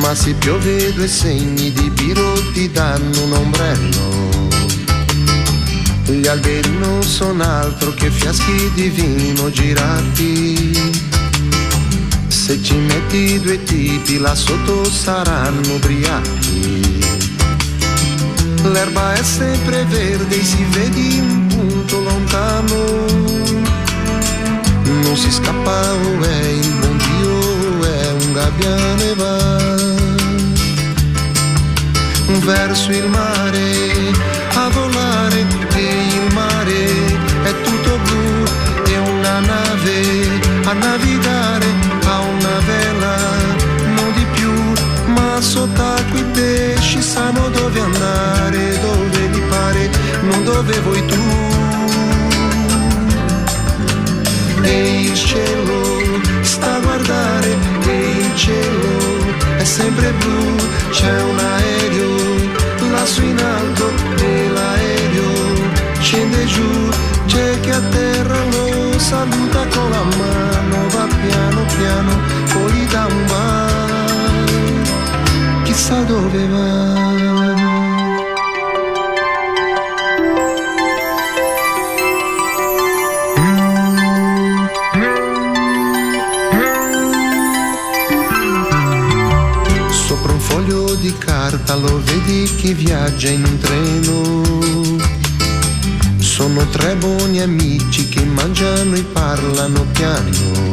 Ma se piove 2 segni di biro ti danno un ombrello. Gli alberi non sono altro che fiaschi di vino girati. Se ci metti 2 tipi là sotto saranno ubriachi. L'erba è sempre verde, si vede un punto lontano. Non si scappa, oh, è il buon Dio, è un gabbiano e va verso il mare a volare, e il mare è tutto blu, e una nave a navigare ha una vela, non di più, ma sott'acqua i pesci sanno dove andare, dove gli pare, non dove vuoi tu. E il cielo sta a guardare, e il cielo è sempre blu, c'è un aereo lassù in alto e l'aereo scende giù, c'è chi a terra lo saluta con la mano, va piano piano, poi gli dà un bacio, chissà dove va. Di carta lo vedi che viaggia in un treno. Sono 3 buoni amici che mangiano e parlano piano.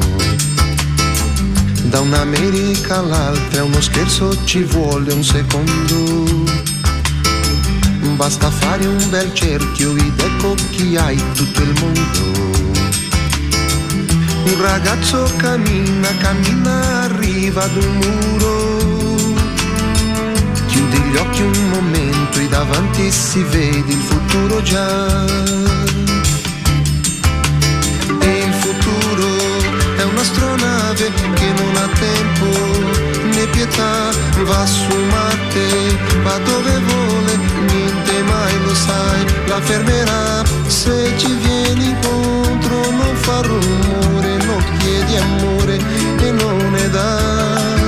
Da un'America all'altra uno scherzo ci vuole un secondo. Basta fare un bel cerchio ed ecco chi hai tutto il mondo. Un ragazzo cammina, cammina, arriva ad un muro. Chiudi gli occhi un momento e davanti si vede il futuro già. E il futuro è un'astronave che non ha tempo né pietà, va su Marte, va dove vuole, niente mai lo sai, la fermerà se ci vieni incontro, non fa rumore, non chiedi amore e non ne dà.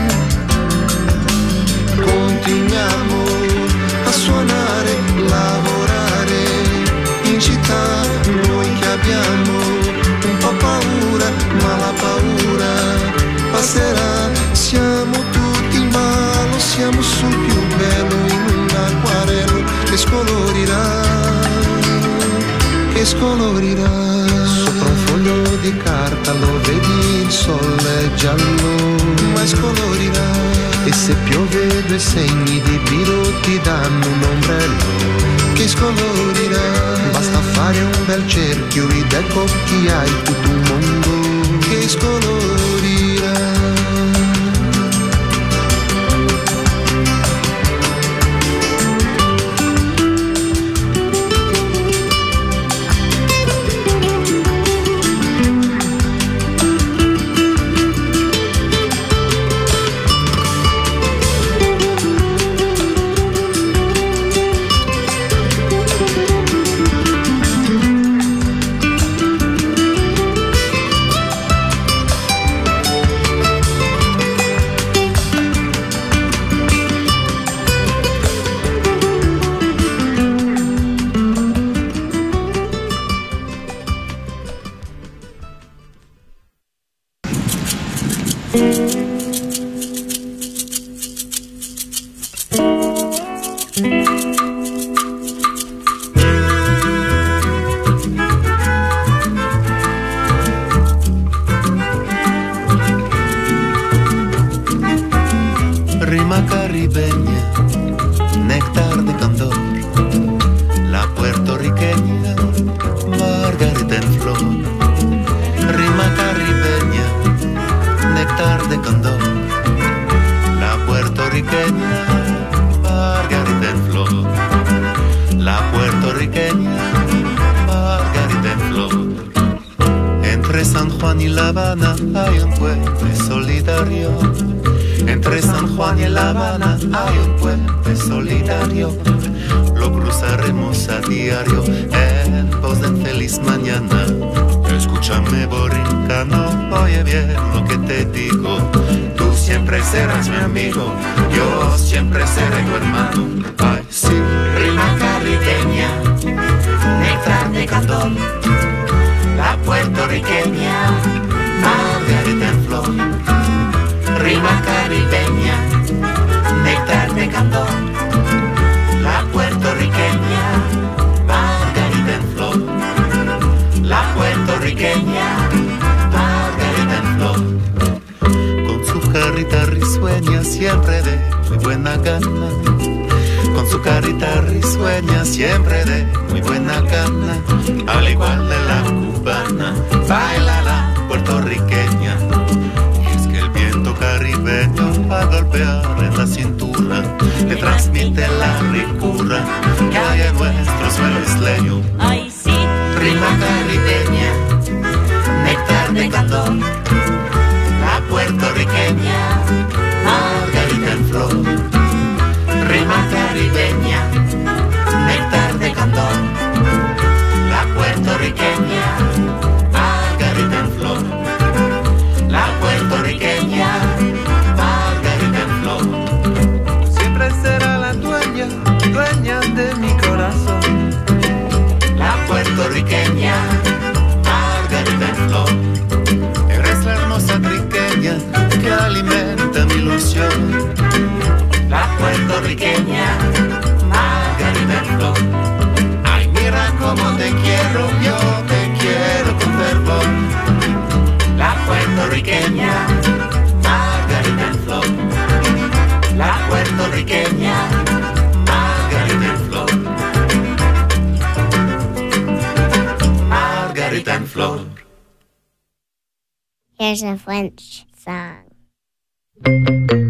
Continuiamo a suonare, lavorare in città, noi che abbiamo un po' paura, ma la paura passerà, siamo tutti in ballo, siamo sul più bello in un acquarello che scolorirà, che scolorirà. Sopra un foglio di carta lo vedi, il sole è giallo, ma scolorirà. E se piove 2 segni di biro ti danno un ombrello che scolorirà. Basta fare un bel cerchio ed ecco chi hai tutto un mondo che scolorirà. siempre serás mi amigo, yo siempre seré tu hermano. Ay, sí. Rima caribeña, néctar de candor, la puertorriqueña, margarita en flor. Rima caribeña, néctar de candor, la puertorriqueña, margarita en flor. La puertorriqueña, margarita en flor. Con su carita risueña siempre de muy buena gana, con su carita risueña siempre de muy buena gana. Al igual de la cubana, baila la puertorriqueña. Y es que el viento caribeño va a golpear en la cintura, le transmite la ricura que hay en nuestro suelo isleño. Ay, sí. Rima caribeña, néctar de candor, la puertorriqueña, margarita en flor. Rima caribeña, néctar de candor, la puertorriqueña, margarita en flor. La puertorriqueña, margarita en flor. Siempre será la dueña, dueña de mi corazón. La puertorriqueña, margarita en flor. Eres la hermosa triqueña que alimenta mi ilusión. La puertorriqueña, margarita en flor. Ay, mira cómo te quiero, yo te quiero con fervor. La puertorriqueña, margarita en flor. La puertorriqueña, margarita en flor. Margarita en flor. Here's a French song.